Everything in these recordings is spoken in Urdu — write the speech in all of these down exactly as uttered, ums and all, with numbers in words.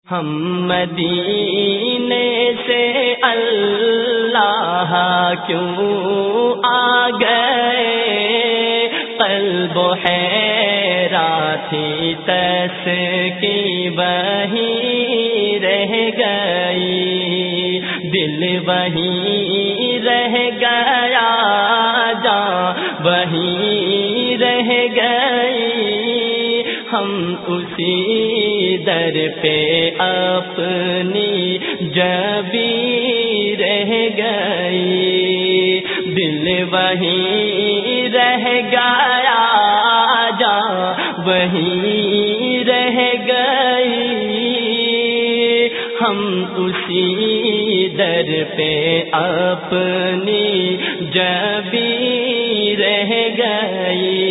ہم مدینے سے اللہ کیوں آ گئے، قلب و حیرت تھی تس کی وہیں رہ گئی، دل وہیں رہ گیا، جان وہیں رہ گئی، ہم اسی در پہ اپنی جبیں رہ گئی، دل وہیں رہ گیا، جان وہیں رہ گئی، ہم اسی در پہ اپنی جبیں رہ گئی،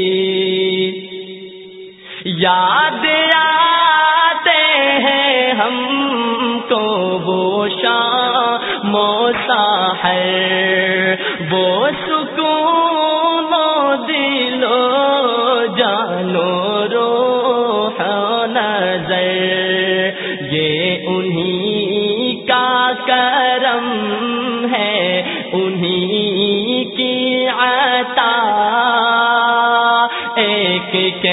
یاد آتے ہیں ہم کو وہ شام و سحر، وہ سکون و دل و جان و روح و نظر، یہ انہی کا کرم ہے، انہی کی عطا، ایک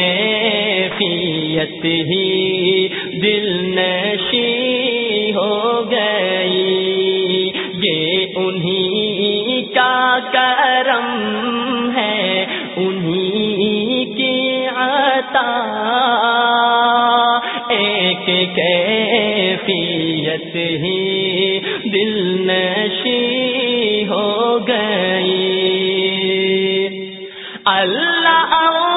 کیفیت ہی دل نشیں ہو گئی، یہ انہی کا کرم ہے، انہی کی عطا، ایک کیفیت ہی دل نشیں ہو گئی، اللہ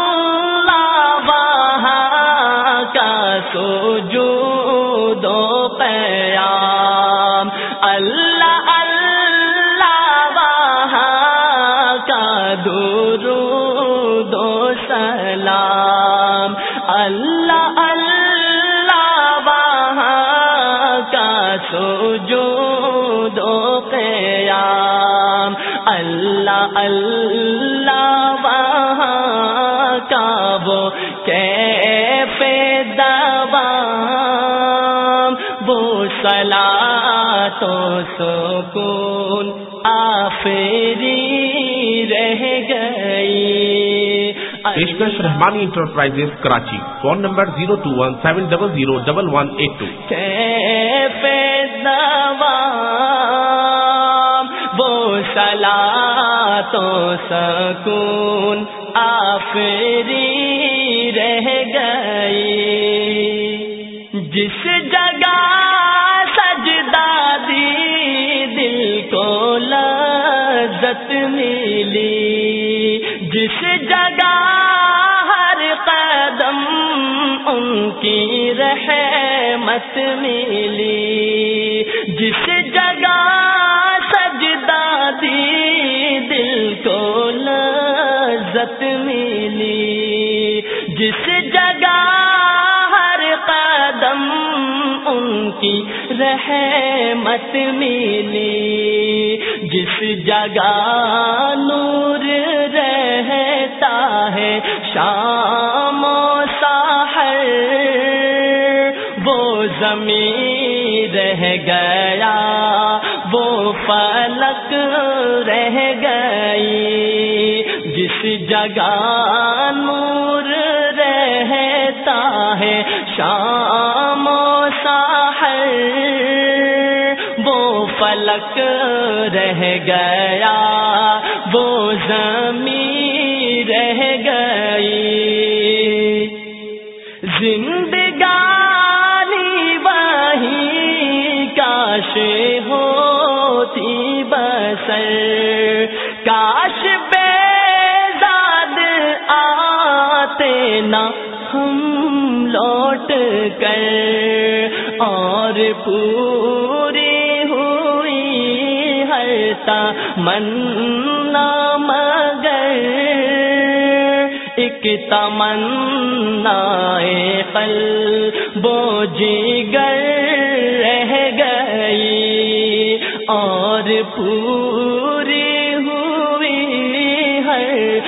سجود و قیام، اللہ اللہ وہاں کا درود و سلام، اللہ اللہ وہاں کا سجود و قیام، اللہ اللہ وہاں کا وہ کیف دوام، وہ صلاۃ و سکون آفری رہ گئی۔ پیشکش Rehmani enterprises Karachi, phone number zero two one seven double zero double one eight two. کیف دوام، وہ صلاۃ و سکون آفری رہ گئی، جس جگہ سجدہ دی دل کو لذت ملی، جس جگہ ہر قدم ان کی رحمت ملی، جس جگہ سجدہ دی دل کو لذت ملی، جس جگہ ہر قدم ان کی رحمت ملی، جس جگہ نور رہتا ہے شام و سحر، وہ زمین رہ گیا، وہ فلک رہ گئی، جس جگہ نور رہتا ہے شام و سحر، وہ فلک رہ گیا، وہ زمین رہ گئی، زندگانی وہی کاش ہوتی بسر، کاش بیزاد آتے نہ ہم لوٹ کر، اور پوری ہوئی ہر تمنا مگر ایک تمنا قلب و جگر رہ گئی، اور پوری ہوئی ہر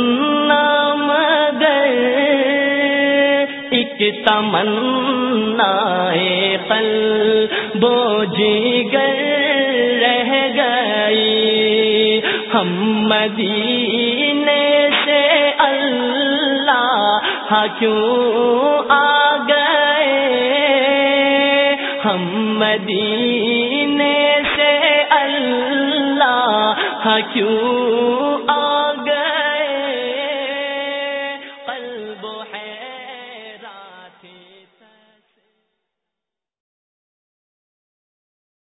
تمنا مگر ایک تمنا قلب و جگر رہ گئی، ہم مدینے سے اللہ کیوں آ گئے، ہم مدینے سے اللہ کیوں